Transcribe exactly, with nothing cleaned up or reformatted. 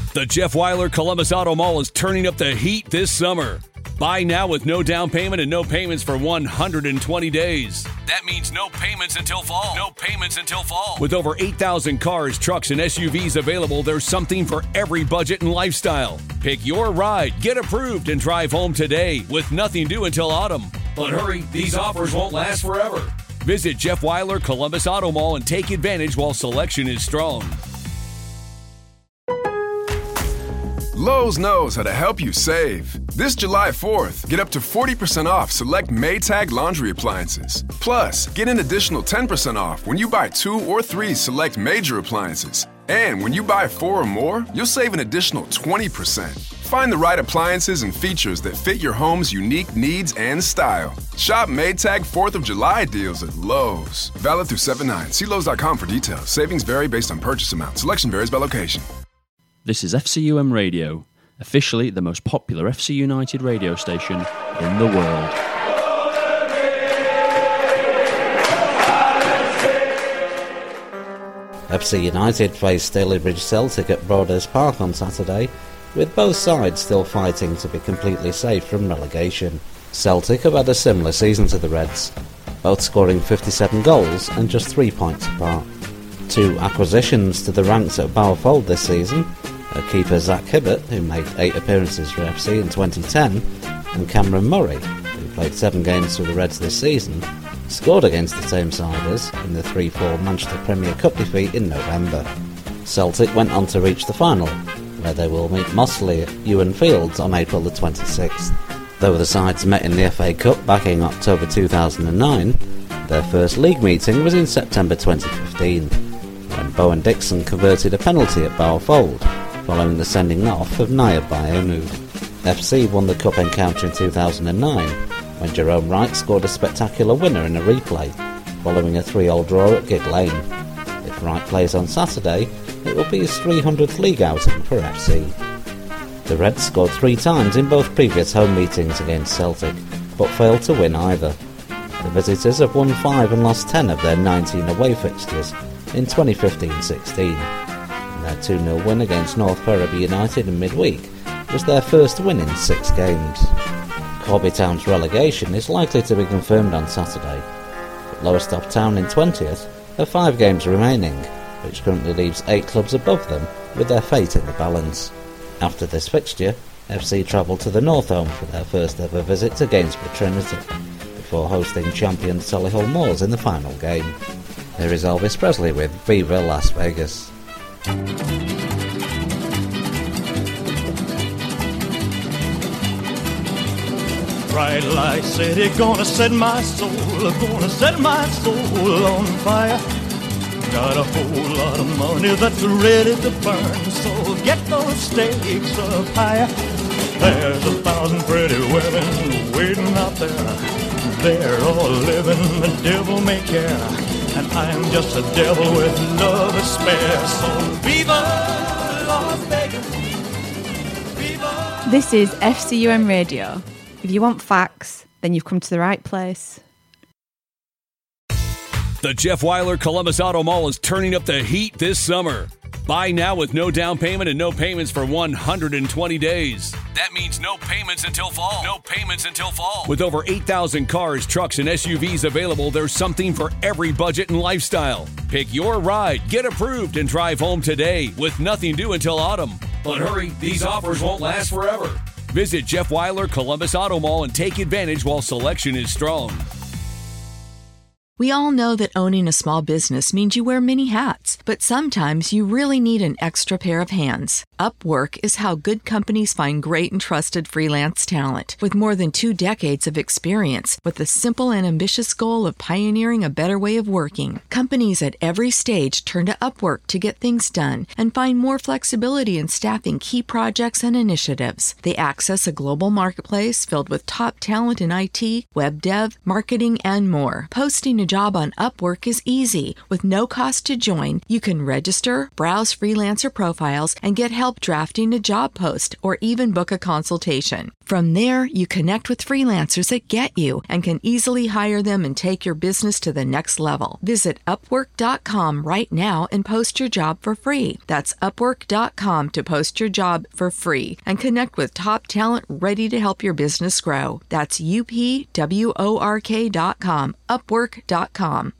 The Jeff Weiler Columbus Auto Mall is turning up the heat this summer. Buy now with no down payment and no payments for one hundred twenty days. That means no payments until fall. No payments until fall. With over eight thousand cars, trucks, and S U Vs available, there's something for every budget and lifestyle. Pick your ride, get approved, and drive home today with nothing due until autumn. But hurry, these offers won't last forever. Visit Jeff Weiler Columbus Auto Mall and take advantage while selection is strong. Lowe's knows how to help you save. This July fourth, get up to forty percent off select Maytag laundry appliances. Plus, get an additional ten percent off when you buy two or three select major appliances. And when you buy four or more, you'll save an additional twenty percent. Find the right appliances and features that fit your home's unique needs and style. Shop Maytag fourth of July deals at Lowe's. Valid through seven nine. See Lowe's dot com for details. Savings vary based on purchase amount. Selection varies by location. This is F C U M Radio, officially the most popular F C United radio station in the world. F C United faced Stalybridge Celtic at Broaders Park on Saturday, with both sides still fighting to be completely safe from relegation. Celtic have had a similar season to the Reds, both scoring fifty-seven goals and just three points apart. Two acquisitions to the ranks at Bowerfold this season are keeper Zach Hibbert, who made eight appearances for F C in twenty ten, and Cameron Murray, who played seven games for the Reds this season, scored against the same siders in the three four Manchester Premier Cup defeat in November. Celtic went on to reach the final, where they will meet Mossley at Ewan Fields on April the twenty-sixth. Though the sides met in the F A Cup back in October two thousand nine, their first league meeting was in September twenty fifteen, when Bowen Dixon converted a penalty at Bowerfold, following the sending off of Nayab Bayonu. F C won the cup encounter in two thousand nine, when Jerome Wright scored a spectacular winner in a replay, following a three all draw at Gig Lane. If Wright plays on Saturday, it will be his three hundredth league outing for F C. The Reds scored three times in both previous home meetings against Celtic, but failed to win either. The visitors have won five and lost ten of their nineteen away fixtures in twenty fifteen sixteen. Their two nil win against North Ferriby United in midweek was their first win in six games. Corby Town's relegation is likely to be confirmed on Saturday, but Lowestoft Town in twentieth have five games remaining, which currently leaves eight clubs above them with their fate in the balance. After this fixture, F C travel to the North Home for their first ever visit to Gainsborough Trinity, before hosting champion Solihull Moors in the final game. Here is Elvis Presley with Viva Las Vegas. Bright light city, gonna set my soul, gonna set my soul on fire. Got a whole lot of money that's ready to burn, so get those stakes up higher. There's a thousand pretty women waiting out there. They're all living the devil may care, and I'm just a devil with love to spare. So viva Las Vegas, viva. This is F C U M Radio. If you want facts, then you've come to the right place. The Jeff Weiler Columbus Auto Mall is turning up the heat this summer. Buy now with no down payment and no payments for one hundred twenty days. That means no payments until fall. No payments until fall. With over eight thousand cars, trucks, and S U Vs available, there's something for every budget and lifestyle. Pick your ride, get approved, and drive home today with nothing due until autumn. But hurry, these offers won't last forever. Visit Jeff Weiler Columbus Auto Mall and take advantage while selection is strong. We all know that owning a small business means you wear many hats, but sometimes you really need an extra pair of hands. Upwork is how good companies find great and trusted freelance talent. With more than two decades of experience, with the simple and ambitious goal of pioneering a better way of working, companies at every stage turn to Upwork to get things done and find more flexibility in staffing key projects and initiatives. They access a global marketplace filled with top talent in I T, web dev, marketing, and more. Posting a job on Upwork is easy. With no cost to join, you can register, browse freelancer profiles, and get help drafting a job post or even book a consultation. From there, you connect with freelancers that get you and can easily hire them and take your business to the next level. Visit upwork dot com right now and post your job for free. That's upwork dot com to post your job for free and connect with top talent ready to help your business grow. That's U P W O R K dot com, upwork dot com.